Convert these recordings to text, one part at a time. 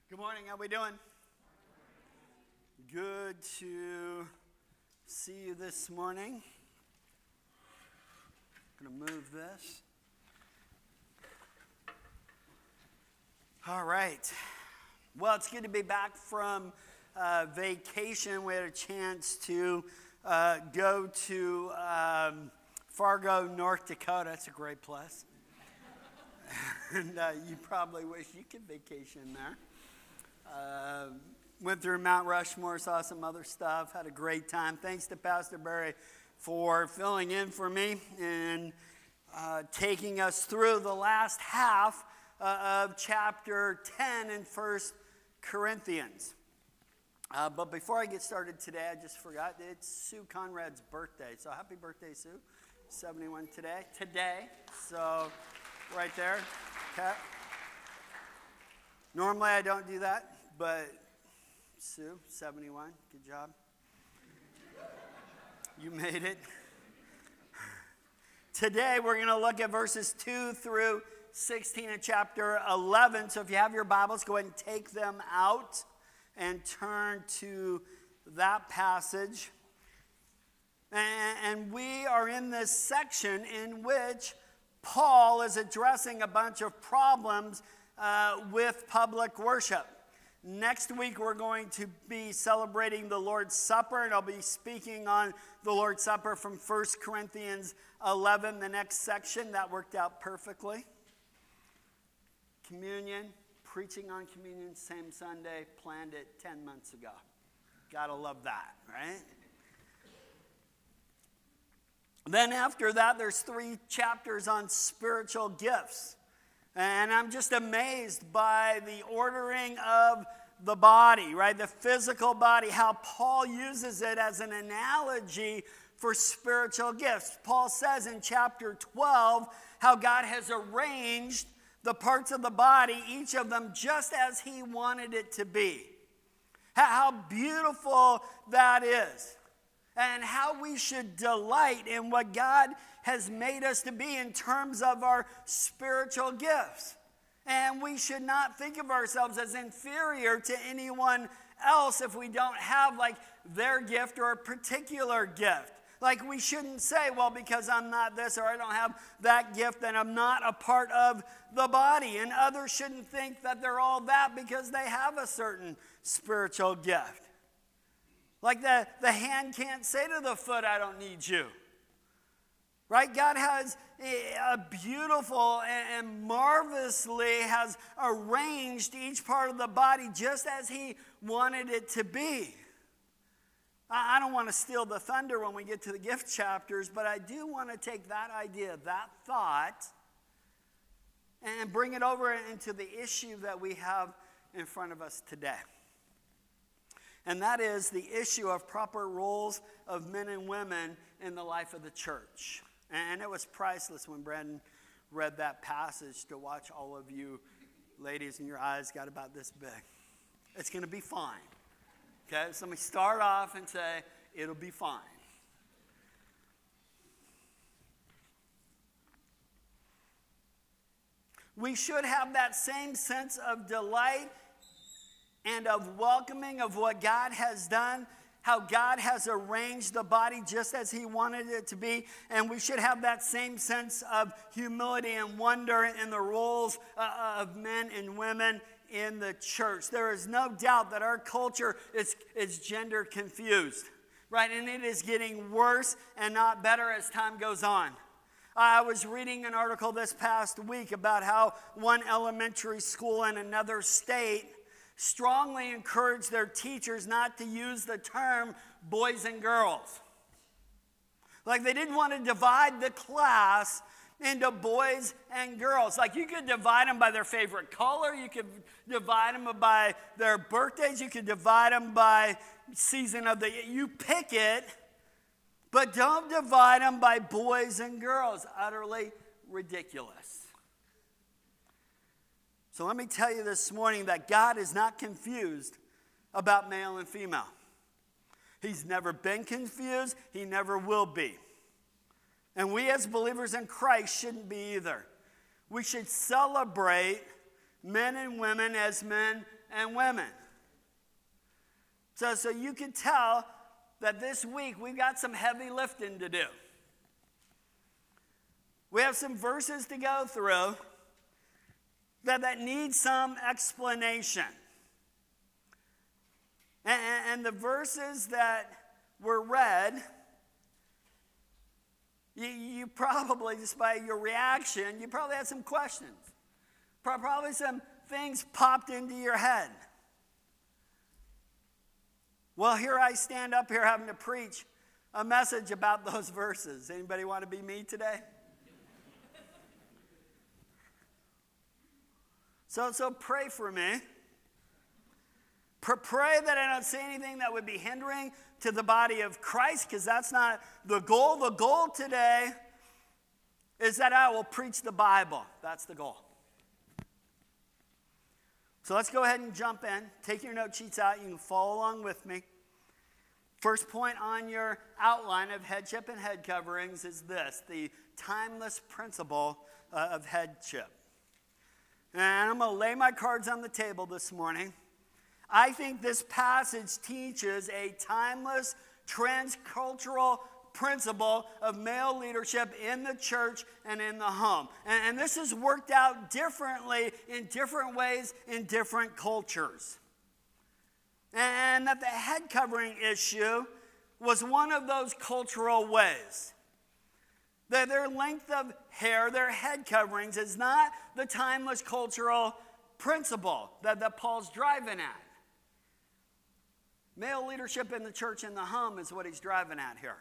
Good morning. How we doing? Good to see you this morning. I'm going to move this. All right. Well, it's good to be back from vacation. We had a chance to go to Fargo, North Dakota. It's a great place. And you probably wish you could vacation there. Went through Mount Rushmore, saw some other stuff, had a great time. Thanks to Pastor Barry for filling in for me and taking us through the last half of chapter 10 in 1 Corinthians. But before I get started today, I just forgot, it's Sue Conrad's birthday. So happy birthday, Sue. 71 today. So right there. Okay. Normally I don't do that. But Sue, 71, good job. You made it. Today we're going to look at verses 2 through 16 of chapter 11. So if you have your Bibles, go ahead and take them out and turn to that passage. And we are in this section in which Paul is addressing a bunch of problems with public worship. Next week, we're going to be celebrating the Lord's Supper, and I'll be speaking on the Lord's Supper from 1 Corinthians 11, the next section. That worked out perfectly. Communion, preaching on communion, same Sunday, planned it 10 months ago. Gotta love that, right? Then after that, there's 3 chapters on spiritual gifts. And I'm just amazed by the ordering of the body, right? The physical body, how Paul uses it as an analogy for spiritual gifts. Paul says in chapter 12 how God has arranged the parts of the body, each of them just as he wanted it to be. How beautiful that is. And how we should delight in what God has made us to be in terms of our spiritual gifts. And we should not think of ourselves as inferior to anyone else if we don't have like their gift or a particular gift. Like we shouldn't say, well, because I'm not this or I don't have that gift, then I'm not a part of the body. And others shouldn't think that they're all that because they have a certain spiritual gift. Like the hand can't say to the foot, I don't need you. Right? God has a beautiful and marvelously has arranged each part of the body just as he wanted it to be. I don't want to steal the thunder when we get to the gift chapters, but I do want to take that idea, that thought, and bring it over into the issue that we have in front of us today. And that is the issue of proper roles of men and women in the life of the church. And it was priceless when Brandon read that passage to watch all of you ladies and your eyes got about this big. It's going to be fine. Okay? So let me start off and say, it'll be fine. We should have that same sense of delight and of welcoming of what God has done, how God has arranged the body just as he wanted it to be. And we should have that same sense of humility and wonder in the roles of men and women in the church. There is no doubt that our culture is gender confused, right? And it is getting worse and not better as time goes on. I was reading an article this past week about how one elementary school in another state strongly encouraged their teachers not to use the term boys and girls. Like they didn't want to divide the class into boys and girls. Like you could divide them by their favorite color. You could divide them by their birthdays. You could divide them by season of the year. You pick it, but don't divide them by boys and girls. Utterly ridiculous. So let me tell you this morning that God is not confused about male and female. He's never been confused. He never will be. And we as believers in Christ shouldn't be either. We should celebrate men and women as men and women. So you can tell that this week we've got some heavy lifting to do. We have some verses to go through that need some explanation. And the verses that were read, you probably, just by your reaction, you probably had some questions. Probably some things popped into your head. Well, here I stand up here having to preach a message about those verses. Anybody want to be me today? So pray for me. Pray that I don't say anything that would be hindering to the body of Christ, because that's not the goal. The goal today is that I will preach the Bible. That's the goal. So let's go ahead and jump in. Take your note sheets out. You can follow along with me. First point on your outline of headship and head coverings is this: the timeless principle of headship. And I'm going to lay my cards on the table this morning. I think this passage teaches a timeless, transcultural principle of male leadership in the church and in the home. And this is worked out differently in different ways in different cultures. And that the head covering issue was one of those cultural ways. That their length of hair, their head coverings, is not the timeless cultural principle that Paul's driving at. Male leadership in the church and the home is what he's driving at here.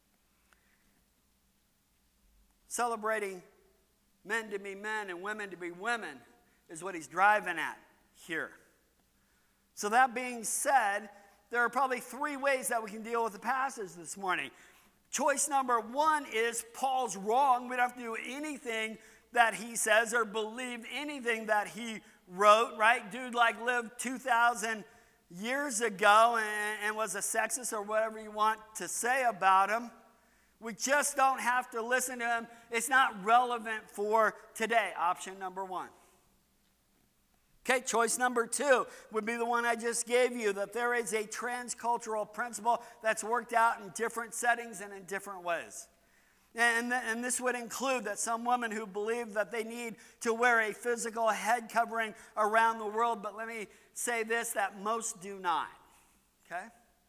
Celebrating men to be men and women to be women is what he's driving at here. So that being said, there are probably three ways that we can deal with the passage this morning. Choice number one is Paul's wrong. We don't have to do anything that he says or believe anything that he wrote, right? Dude lived 2,000 years ago and was a sexist or whatever you want to say about him. We just don't have to listen to him. It's not relevant for today. Option number one. Okay, choice number two would be the one I just gave you, that there is a transcultural principle that's worked out in different settings and in different ways. And this would include that some women who believe that they need to wear a physical head covering around the world, but let me say this, that most do not. Okay?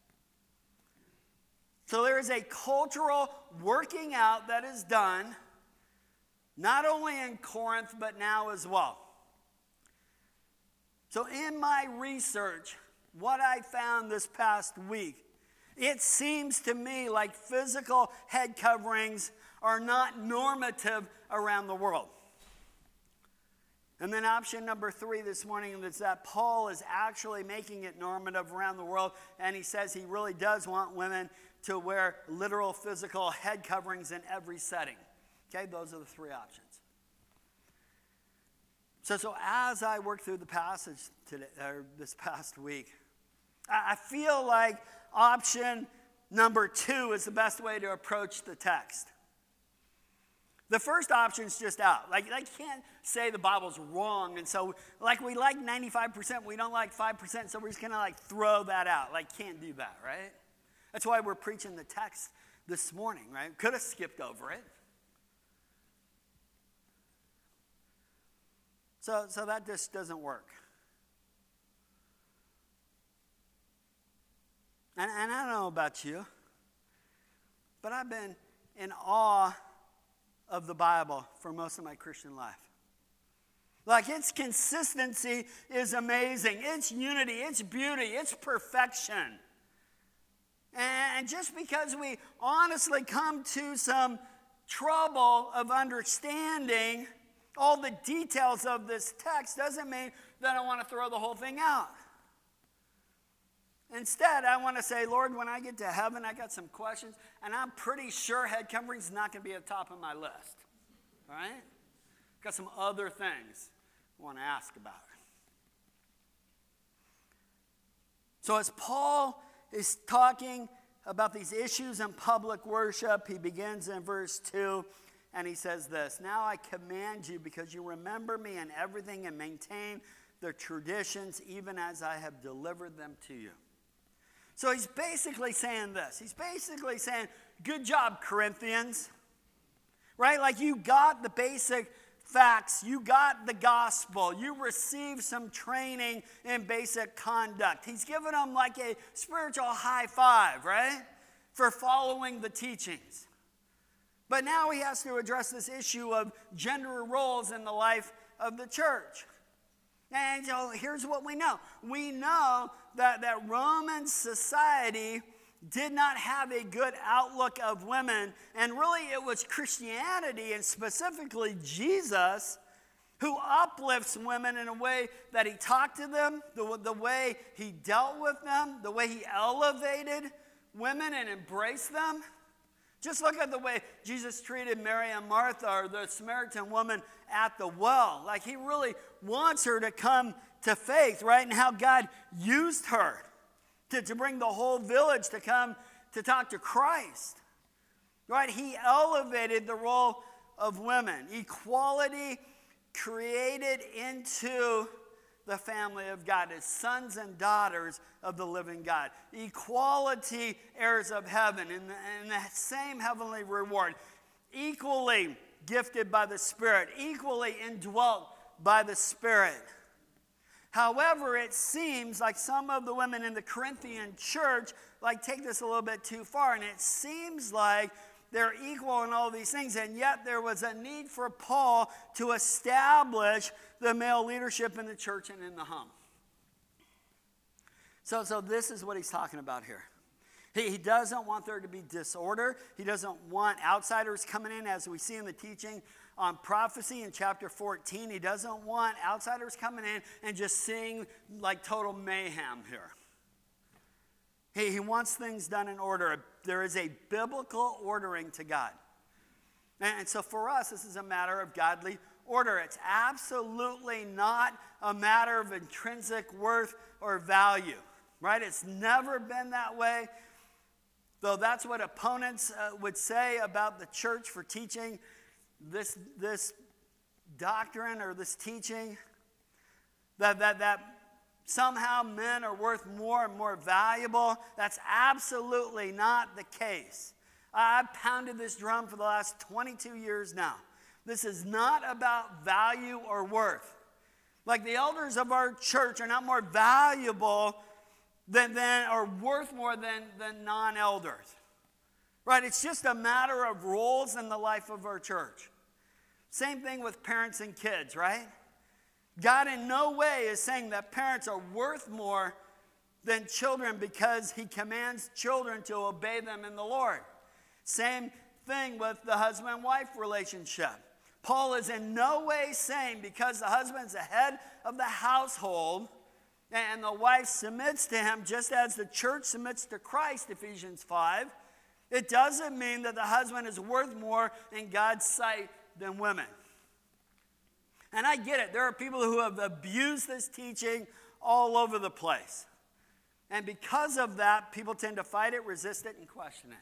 So there is a cultural working out that is done, not only in Corinth, but now as well. So in my research, what I found this past week, it seems to me like physical head coverings are not normative around the world. And then option number three this morning is that Paul is actually making it normative around the world, and he says he really does want women to wear literal physical head coverings in every setting. Okay, those are the three options. So as I work through the passage today, or this past week, I feel like option number two is the best way to approach the text. The first option is just out. I can't say the Bible's wrong, and so we like 95%, we don't like 5%, so we're just going to throw that out. Can't do that, right? That's why we're preaching the text this morning, right? Could have skipped over it. So that just doesn't work. And I don't know about you, but I've been in awe of the Bible for most of my Christian life. Its consistency is amazing. Its unity, its beauty, its perfection. And just because we honestly come to some trouble of understanding all the details of this text doesn't mean that I want to throw the whole thing out. Instead, I want to say, Lord, when I get to heaven, I got some questions, and I'm pretty sure head covering is not going to be at the top of my list. All right? Got some other things I want to ask about. So as Paul is talking about these issues in public worship, he begins in verse 2, and he says this: "Now I command you, because you remember me in everything and maintain the traditions even as I have delivered them to you. So he's basically saying this. He's basically saying, good job, Corinthians. Right? Like you got the basic facts. You got the gospel. You received some training in basic conduct. He's giving them like a spiritual high five, right? For following the teachings. But now he has to address this issue of gender roles in the life of the church. And so here's what we know. We know that Roman society did not have a good outlook of women. And really it was Christianity, and specifically Jesus, who uplifts women in a way that he talked to them, the way he dealt with them, the way he elevated women and embraced them. Just look at the way Jesus treated Mary and Martha, or the Samaritan woman at the well. Like he really wants her to come to faith, right? And how God used her to bring the whole village to come to talk to Christ. Right? He elevated the role of women. Equality created into the family of God as sons and daughters of the living God. Equality, heirs of heaven, and the same heavenly reward. Equally gifted by the Spirit, equally indwelt by the Spirit. However, it seems like some of the women in the Corinthian church take this a little bit too far, and it seems like they're equal in all these things, and yet there was a need for Paul to establish the male leadership in the church and in the home. So this is what he's talking about here. He doesn't want there to be disorder. He doesn't want outsiders coming in, as we see in the teaching on prophecy in chapter 14. He doesn't want outsiders coming in and just seeing like total mayhem here. He wants things done in order. There is a biblical ordering to God. And so for us, this is a matter of godly order. It's absolutely not a matter of intrinsic worth or value, right? It's never been that way, though that's what opponents would say about the church for teaching this doctrine or this teaching, that somehow men are worth more and more valuable. That's absolutely not the case. I've pounded this drum for the last 22 years now. This is not about value or worth. Like the elders of our church are not more valuable than or worth more than non-elders. Right? It's just a matter of roles in the life of our church. Same thing with parents and kids, right? God in no way is saying that parents are worth more than children because he commands children to obey them in the Lord. Same thing with the husband-wife relationship. Paul is in no way saying because the husband's the head of the household and the wife submits to him just as the church submits to Christ, Ephesians 5, it doesn't mean that the husband is worth more in God's sight than women. And I get it. There are people who have abused this teaching all over the place. And because of that, people tend to fight it, resist it, and question it.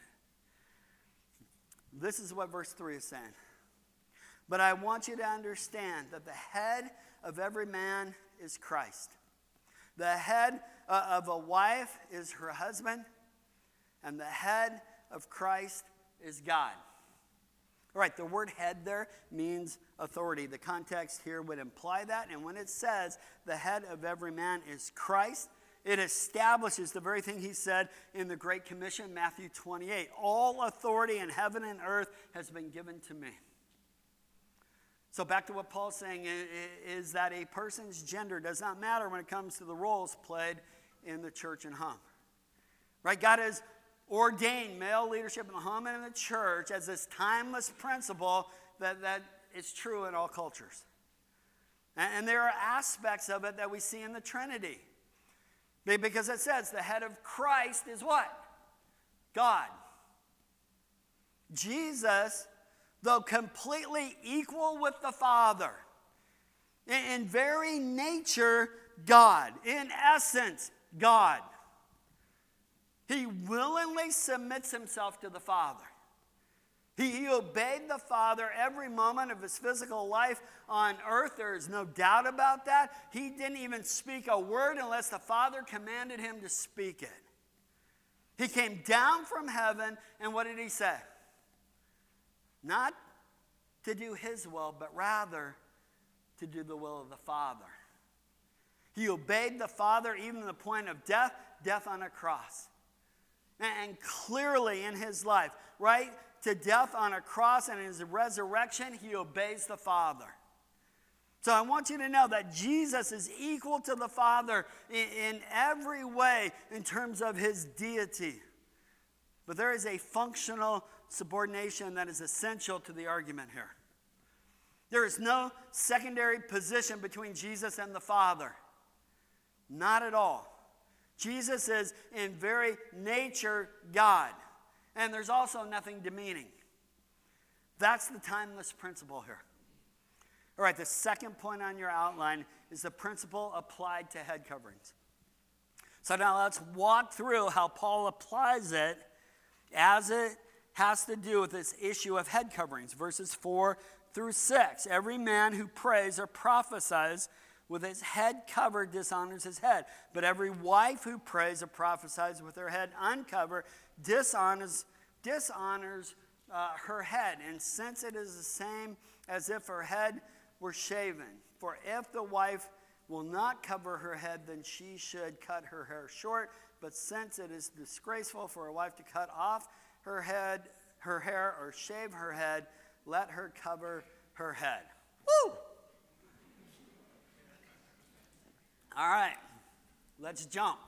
This is what verse 3 is saying. But I want you to understand that the head of every man is Christ. The head of a wife is her husband, and the head of Christ is God. All right, the word head there means authority. The context here would imply that. And when it says the head of every man is Christ, it establishes the very thing he said in the Great Commission, Matthew 28. All authority in heaven and earth has been given to me. So back to what Paul's saying is that a person's gender does not matter when it comes to the roles played in the church and home. Right? God has ordained male leadership in the home and in the church as this timeless principle that is true in all cultures. And there are aspects of it that we see in the Trinity. Because it says the head of Christ is what? God. Jesus, though completely equal with the Father, in very nature, God. In essence, God. He willingly submits himself to the Father. He obeyed the Father every moment of his physical life on earth. There is no doubt about that. He didn't even speak a word unless the Father commanded him to speak it. He came down from heaven, and what did he say? Not to do his will, but rather to do the will of the Father. He obeyed the Father even to the point of death, death on a cross. And clearly in his life, right, to death on a cross and in his resurrection, he obeys the Father. So I want you to know that Jesus is equal to the Father in every way in terms of his deity. But there is a functional subordination that is essential to the argument here. There is no secondary position between Jesus and the Father. Not at all. Jesus is in very nature God. And there's also nothing demeaning. That's the timeless principle here. All right, the second point on your outline is the principle applied to head coverings. So now let's walk through how Paul applies it as it has to do with this issue of head coverings. Verses 4 through 6. Every man who prays or prophesies with his head covered dishonors his head. But every wife who prays or prophesies with her head uncovered dishonors her head. And since it is the same as if her head were shaven. For if the wife will not cover her head, then she should cut her hair short. But since it is disgraceful for a wife to cut off her hair, or shave her head, let her cover her head. Woo! All right, let's jump.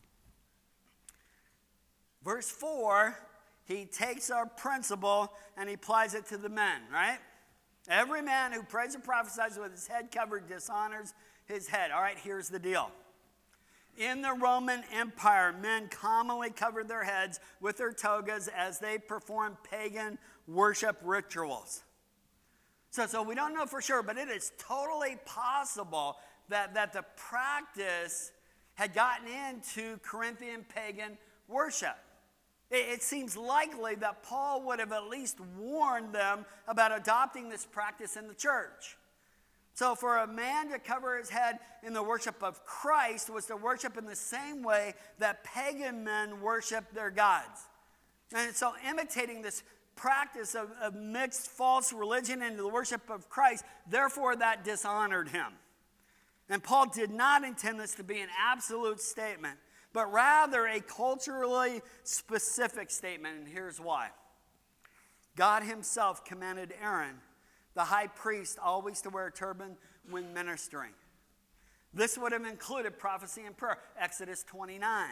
Verse 4, he takes our principle and he applies it to the men, right? Every man who prays or prophesies with his head covered dishonors his head. All right, here's the deal. In the Roman Empire, men commonly covered their heads with their togas as they performed pagan worship rituals. So we don't know for sure, but it is totally possible that the practice had gotten into Corinthian pagan worship. It seems likely that Paul would have at least warned them about adopting this practice in the church. So for a man to cover his head in the worship of Christ was to worship in the same way that pagan men worship their gods. And so imitating this practice of mixed false religion into the worship of Christ, therefore that dishonored him. And Paul did not intend this to be an absolute statement, but rather a culturally specific statement, and here's why. God himself commanded Aaron, the high priest, always to wear a turban when ministering. This would have included prophecy and prayer, Exodus 29.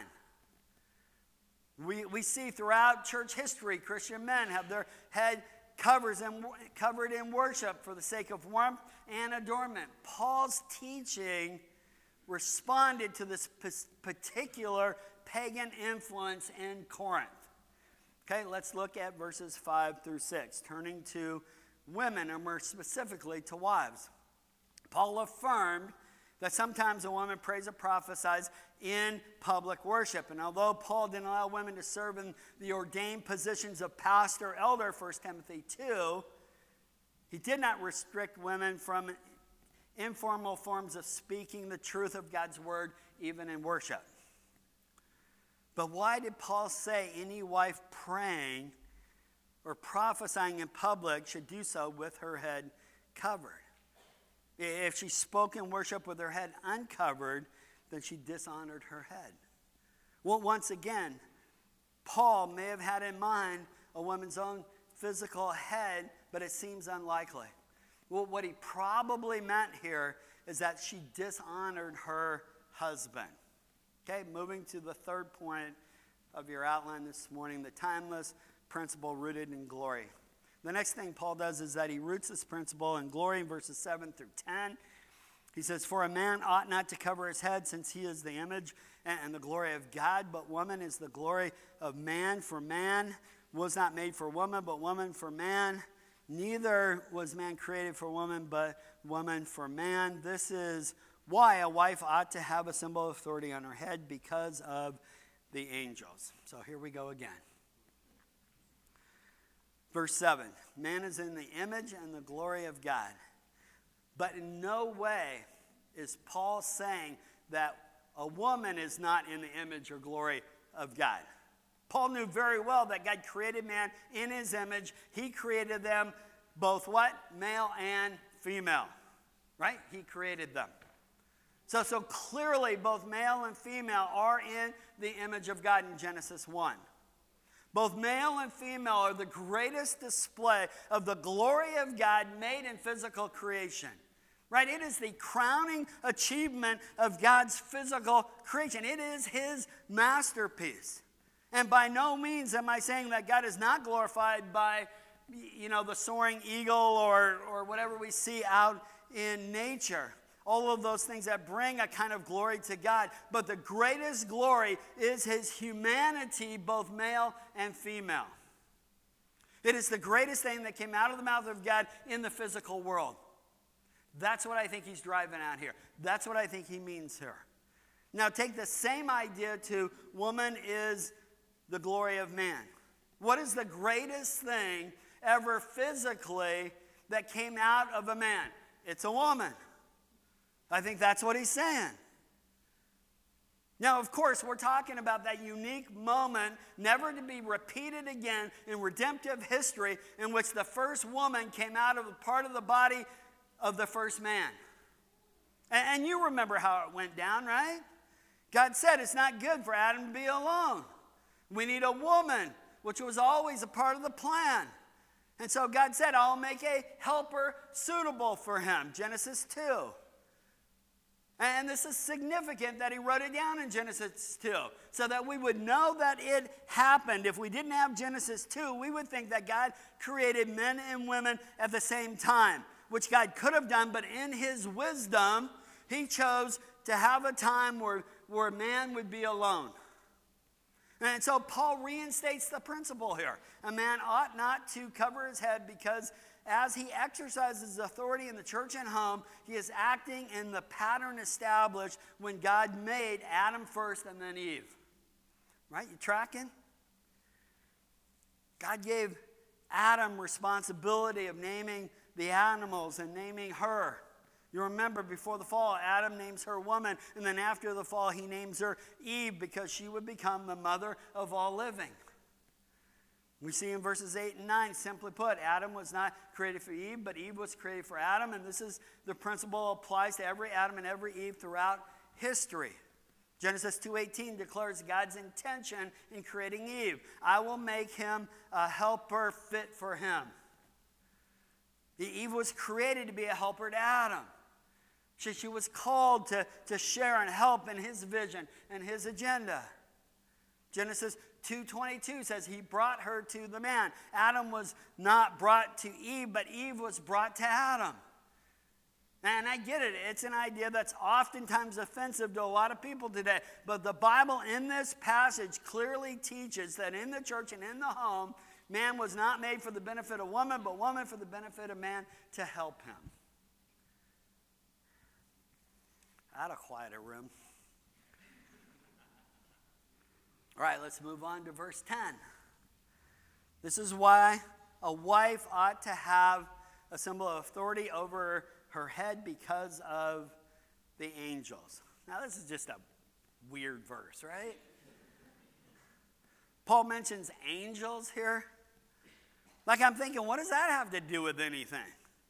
We see throughout church history, Christian men have their head covered in worship for the sake of warmth and adornment. Paul's teaching responded to this particular pagan influence in Corinth. Okay, let's look at verses 5 through 6, turning to women, or more specifically to wives. Paul affirmed that sometimes a woman prays or prophesies in public worship. And although Paul didn't allow women to serve in the ordained positions of pastor, elder, 1 Timothy 2, he did not restrict women from informal forms of speaking the truth of God's word, even in worship. But why did Paul say any wife praying or prophesying in public should do so with her head covered? If she spoke in worship with her head uncovered, then she dishonored her head. Well, once again, Paul may have had in mind a woman's own physical head, but it seems unlikely. Well, what he probably meant here is that she dishonored her husband. Okay, moving to the third point of your outline this morning, the timeless principle rooted in glory. The next thing Paul does is that he roots this principle in glory in verses 7 through 10. He says, for a man ought not to cover his head, since he is the image and the glory of God, but woman is the glory of man. For man was not made for woman, but woman for man. Neither was man created for woman, but woman for man. This is why a wife ought to have a symbol of authority on her head, because of the angels. So here we go again. Verse 7, man is in the image and the glory of God. But in no way is Paul saying that a woman is not in the image or glory of God. Paul knew very well that God created man in his image. He created them both what? Male and female. Right? He created them. So clearly both male and female are in the image of God in Genesis 1. Both male and female are the greatest display of the glory of God made in physical creation. Right? It is the crowning achievement of God's physical creation. It is his masterpiece. And by no means am I saying that God is not glorified by, the soaring eagle or whatever we see out in nature. All of those things that bring a kind of glory to God. But the greatest glory is his humanity, both male and female. It is the greatest thing that came out of the mouth of God in the physical world. That's what I think he's driving at here. That's what I think he means here. Now take the same idea to woman is the glory of man. What is the greatest thing ever physically that came out of a man? It's a woman. I think that's what he's saying. Now, of course, we're talking about that unique moment, never to be repeated again in redemptive history, in which the first woman came out of a part of the body of the first man. And you remember how it went down, right? God said it's not good for Adam to be alone. We need a woman, which was always a part of the plan. And so God said, I'll make a helper suitable for him. Genesis 2. And this is significant that he wrote it down in Genesis 2, so that we would know that it happened. If we didn't have Genesis 2, we would think that God created men and women at the same time, which God could have done, but in his wisdom, he chose to have a time where man would be alone. And so Paul reinstates the principle here. A man ought not to cover his head because as he exercises authority in the church and home, he is acting in the pattern established when God made Adam first and then Eve. Right? You tracking? God gave Adam responsibility of naming the animals and naming her. You remember before the fall, Adam names her woman, and then after the fall, he names her Eve because she would become the mother of all living. We see in verses 8 and 9, simply put, Adam was not created for Eve, but Eve was created for Adam, and this is the principle applies to every Adam and every Eve throughout history. Genesis 2:18 declares God's intention in creating Eve. I will make him a helper fit for him. Eve was created to be a helper to Adam. She was called to share and help in his vision and his agenda. Genesis 2:22 says he brought her to the man. Adam was not brought to Eve, but Eve was brought to Adam. And I get it. It's an idea that's oftentimes offensive to a lot of people today. But the Bible in this passage clearly teaches that in the church and in the home, man was not made for the benefit of woman, but woman for the benefit of man to help him. I had a quieter room. All right, let's move on to verse 10. This is why a wife ought to have a symbol of authority over her head because of the angels. Now, this is just a weird verse, right? Paul mentions angels here. Like, I'm thinking, what does that have to do with anything?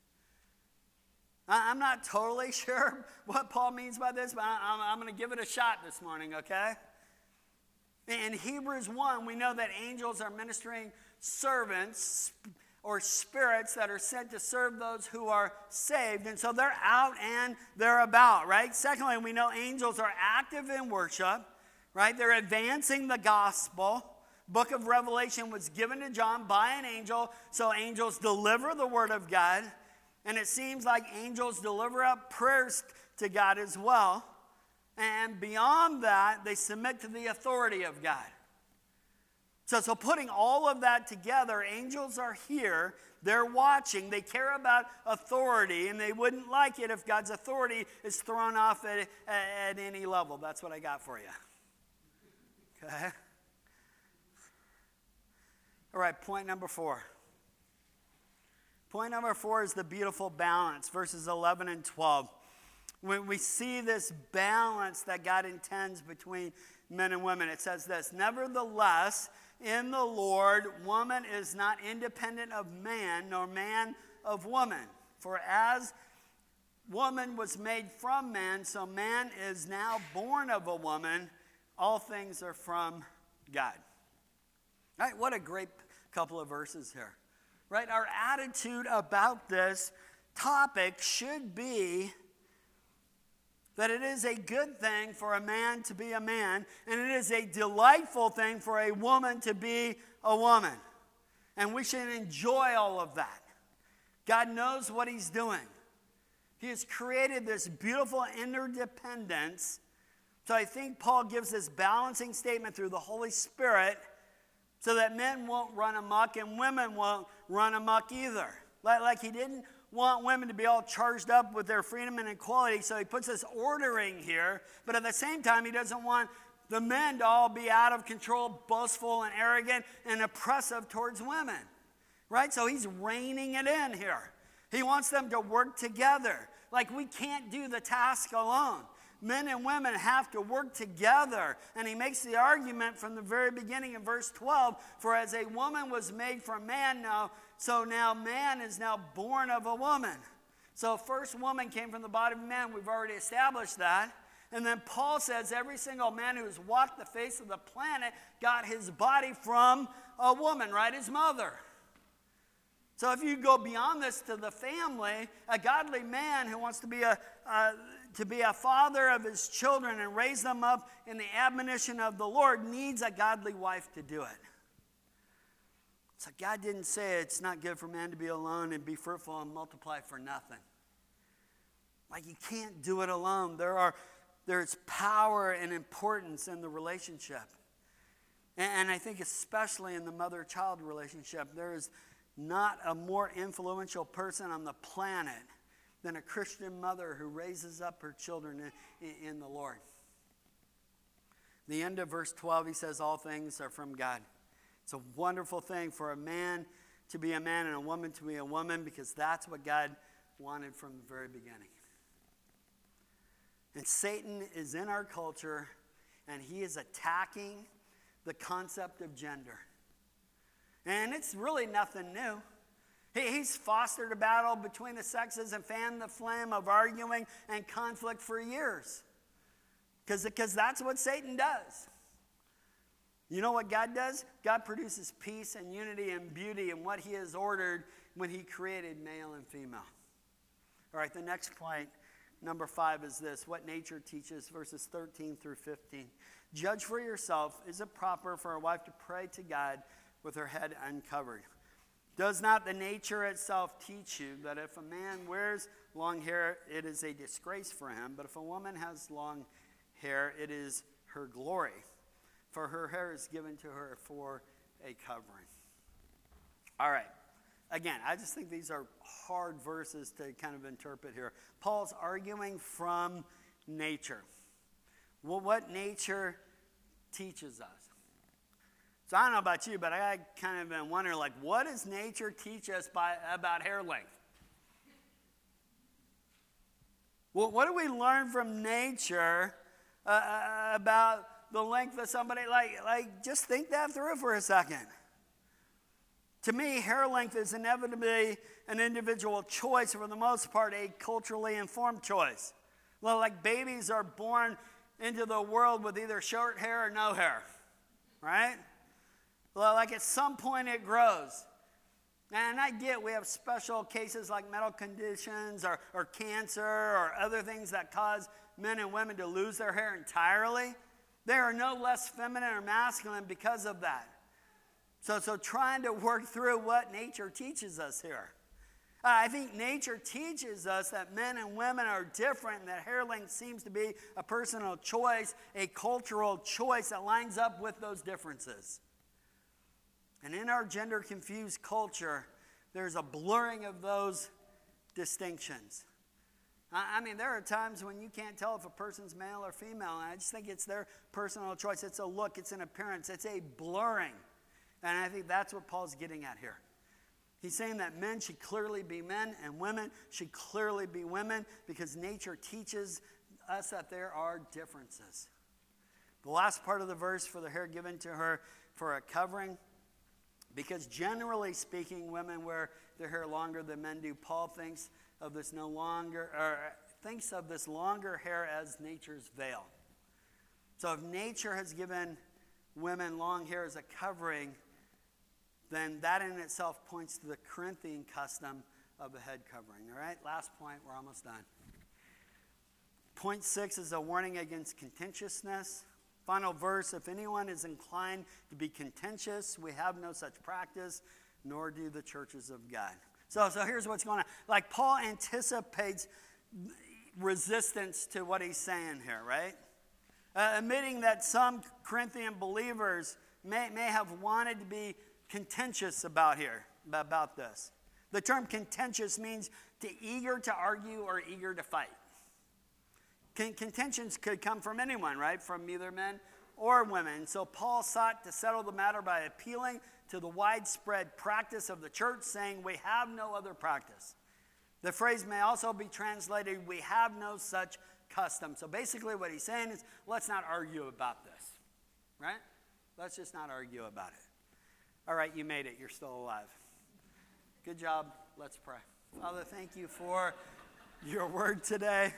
I'm not totally sure what Paul means by this, but I'm going to give it a shot this morning, okay? In Hebrews 1, we know that angels are ministering servants or spirits that are sent to serve those who are saved. And so they're out and they're about, right? Secondly, we know angels are active in worship, right? They're advancing the gospel. Book of Revelation was given to John by an angel, so angels deliver the word of God. And it seems like angels deliver up prayers to God as well. And beyond that, they submit to the authority of God. So putting all of that together, angels are here. They're watching. They care about authority, and they wouldn't like it if God's authority is thrown off at any level. That's what I got for you. Okay? All right, point number 4. Point number 4 is the beautiful balance, verses 11 and 12. When we see this balance that God intends between men and women, it says this: "Nevertheless, in the Lord, woman is not independent of man, nor man of woman. For as woman was made from man, so man is now born of a woman. All things are from God." All right, what a great couple of verses here. Right? Our attitude about this topic should be that it is a good thing for a man to be a man, and it is a delightful thing for a woman to be a woman. And we should enjoy all of that. God knows what he's doing. He has created this beautiful interdependence. So I think Paul gives this balancing statement through the Holy Spirit so that men won't run amok and women won't run amok either. Like he didn't want women to be all charged up with their freedom and equality, so he puts this ordering here. But at the same time, he doesn't want the men to all be out of control, boastful and arrogant and oppressive towards women. Right? So he's reining it in here. He wants them to work together. Like we can't do the task alone. Men and women have to work together. And he makes the argument from the very beginning in verse 12, "For as a woman was made from man, so now man is now born of a woman." So first woman came from the body of man. We've already established that. And then Paul says every single man who has walked the face of the planet got his body from a woman, right? His mother. So if you go beyond this to the family, a godly man who wants to be a father of his children and raise them up in the admonition of the Lord needs a godly wife to do it. So God didn't say it's not good for man to be alone and be fruitful and multiply for nothing. Like you can't do it alone. There's power and importance in the relationship. And I think especially in the mother-child relationship, there is not a more influential person on the planet than a Christian mother who raises up her children in the Lord. The end of verse 12, he says, all things are from God. It's a wonderful thing for a man to be a man and a woman to be a woman, because that's what God wanted from the very beginning. And Satan is in our culture, and he is attacking the concept of gender. And it's really nothing new. He's fostered a battle between the sexes and fanned the flame of arguing and conflict for years. Because that's what Satan does. You know what God does? God produces peace and unity and beauty in what he has ordered when he created male and female. All right, the next point, number 5, is this: what nature teaches, verses 13 through 15. Judge for yourself, is it proper for a wife to pray to God with her head uncovered? Does not the nature itself teach you that if a man wears long hair, it is a disgrace for him, but if a woman has long hair, it is her glory, for her hair is given to her for a covering. All right. Again, I just think these are hard verses to kind of interpret here. Paul's arguing from nature. Well, what nature teaches us. So I don't know about you, but I kind of been wondering, like, what does nature teach us about hair length? Well, what do we learn from nature about the length of somebody? Like, just think that through for a second. To me, hair length is inevitably an individual choice, for the most part, a culturally informed choice. Well, like babies are born into the world with either short hair or no hair, right? Well, like at some point it grows. And I get we have special cases like medical conditions or cancer or other things that cause men and women to lose their hair entirely. They are no less feminine or masculine because of that. So trying to work through what nature teaches us here. I think nature teaches us that men and women are different, and that hair length seems to be a personal choice, a cultural choice that lines up with those differences. And in our gender-confused culture, there's a blurring of those distinctions. I mean, there are times when you can't tell if a person's male or female, and I just think it's their personal choice. It's a look, it's an appearance, it's a blurring. And I think that's what Paul's getting at here. He's saying that men should clearly be men and women should clearly be women because nature teaches us that there are differences. The last part of the verse, for the hair given to her for a covering, because generally speaking, women wear their hair longer than men do. Paul thinks of this thinks of this longer hair as nature's veil. So if nature has given women long hair as a covering, then that in itself points to the Corinthian custom of a head covering. All right, last point, we're almost done. Point 6 is a warning against contentiousness. Final verse, if anyone is inclined to be contentious, we have no such practice, nor do the churches of God. So here's what's going on. Like Paul anticipates resistance to what he's saying here, right? Admitting that some Corinthian believers may have wanted to be contentious about this. The term contentious means eager to argue or eager to fight. Contentions could come from anyone, right? From either men or women. So Paul sought to settle the matter by appealing to the widespread practice of the church, saying, we have no other practice. The phrase may also be translated, we have no such custom. So basically what he's saying is, let's not argue about this, right? Let's just not argue about it. All right, you made it. You're still alive. Good job. Let's pray. Father, thank you for your word today.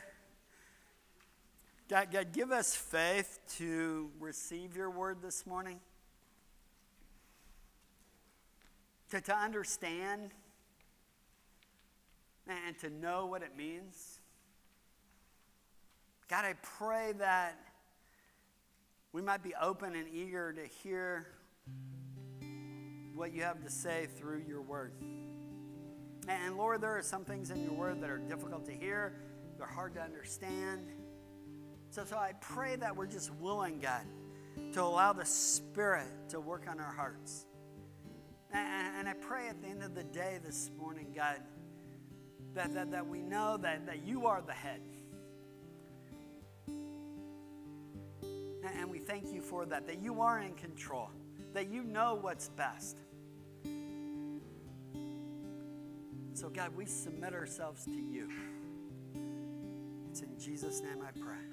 God, give us faith to receive your word this morning, to understand and to know what it means. God, I pray that we might be open and eager to hear what you have to say through your word. And Lord, there are some things in your word that are difficult to hear. They're hard to understand. So I pray that we're just willing, God, to allow the Spirit to work on our hearts. And I pray at the end of the day this morning, God, that we know that you are the head. And we thank you for that you are in control, that you know what's best. So God, we submit ourselves to you. It's in Jesus' name I pray.